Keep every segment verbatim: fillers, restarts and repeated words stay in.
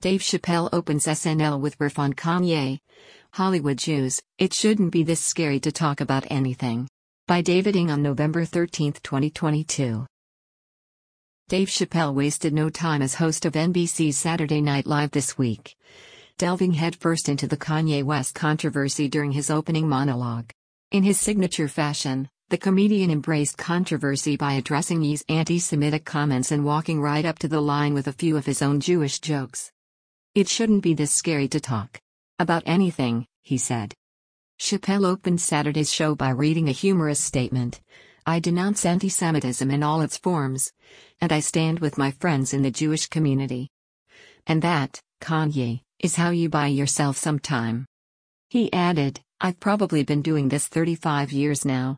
Dave Chappelle opens S N L with riff on Kanye. Hollywood Jews, it shouldn't be this scary to talk about anything. By David Ng on November thirteenth, twenty twenty-two. Dave Chappelle wasted no time as host of N B C's Saturday Night Live this week, delving headfirst into the Kanye West controversy during his opening monologue. In his signature fashion, the comedian embraced controversy by addressing Ye's anti-Semitic comments and walking right up to the line with a few of his own Jewish jokes. "It shouldn't be this scary to talk about anything," he said. Chappelle opened Saturday's show by reading a humorous statement: "I denounce anti-Semitism in all its forms, and I stand with my friends in the Jewish community. And that, Kanye, is how you buy yourself some time." He added, "I've probably been doing this thirty-five years now.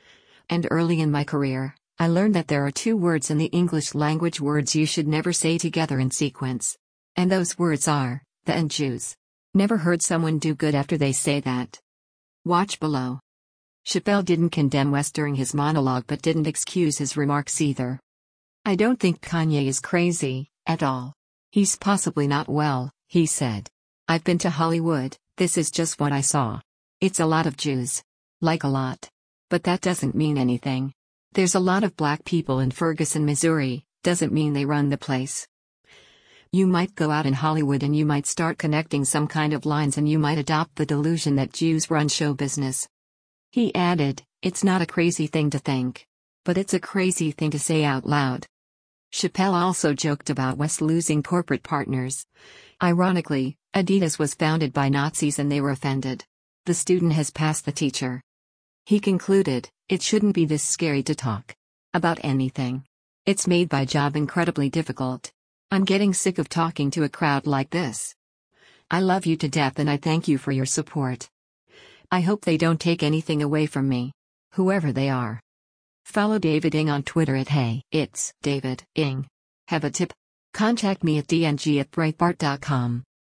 And early in my career, I learned that there are two words in the English language words you should never say together in sequence. And those words are, the and Jews. Never heard someone do good after they say that." Watch below. Chappelle didn't condemn West during his monologue but didn't excuse his remarks either. "I don't think Kanye is crazy, at all. He's possibly not well," he said. "I've been to Hollywood, this is just what I saw. It's a lot of Jews. Like a lot. But that doesn't mean anything. There's a lot of black people in Ferguson, Missouri, doesn't mean they run the place. You might go out in Hollywood and you might start connecting some kind of lines and you might adopt the delusion that Jews run show business." He added, "It's not a crazy thing to think. But it's a crazy thing to say out loud." Chappelle also joked about West losing corporate partners. Ironically, Adidas was founded by Nazis and they were offended. The student has passed the teacher. He concluded, "It shouldn't be this scary to talk about anything. It's made my job incredibly difficult. I'm getting sick of talking to a crowd like this. I love you to death and I thank you for your support. I hope they don't take anything away from me, whoever they are." Follow David Ng on Twitter at Hey It's David Ng. Have a tip? Contact me at d n g at breitbart dot com.